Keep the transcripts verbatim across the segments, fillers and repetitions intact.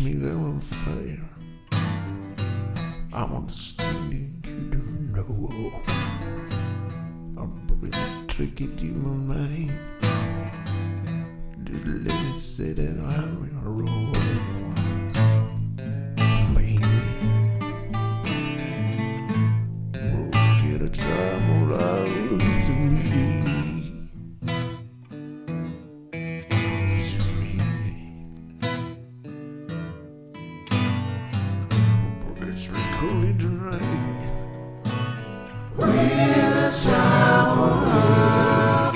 me on fire. I'm understanding you don't know. I'm really tricky to my mind. Just let me say that I'm in a row. Baby, we'll get a time all out to me. Recall tonight with a child for her.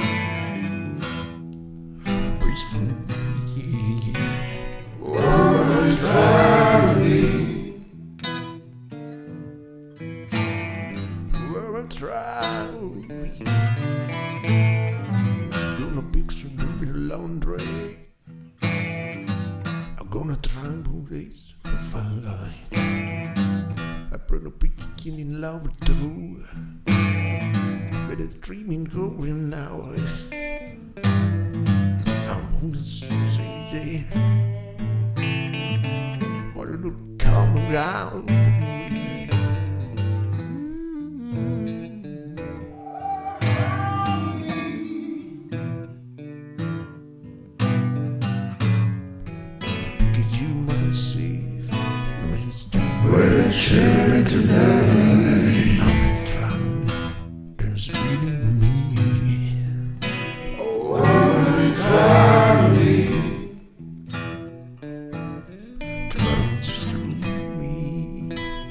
Peaceful me. Oh, try me. Oh, try me. Gonna picture the laundry. I'm gonna try and put this to find out. I brought a picking in love too, but it's dreaming going now. I'm on the city, what it would come around with me. Because you might see. We're sharing tonight. I'm trying to speed in me. Oh, try me. Try to steal me.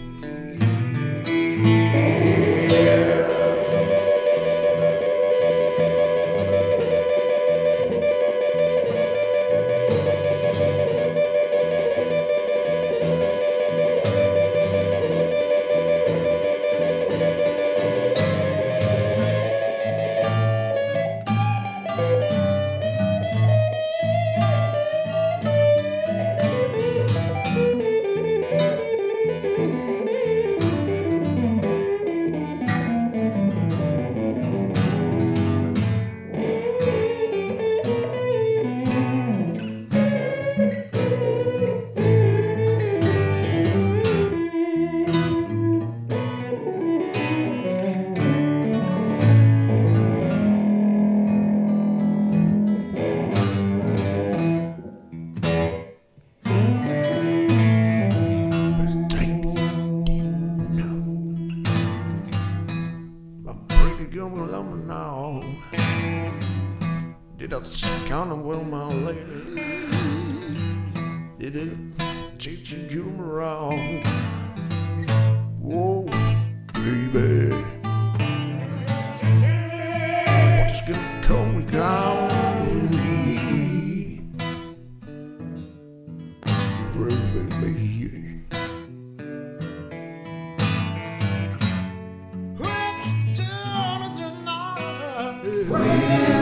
Going along now. Did I count on well, my lady? Did it teach you around? Whoa, baby, what's gonna come down me? Baby. We're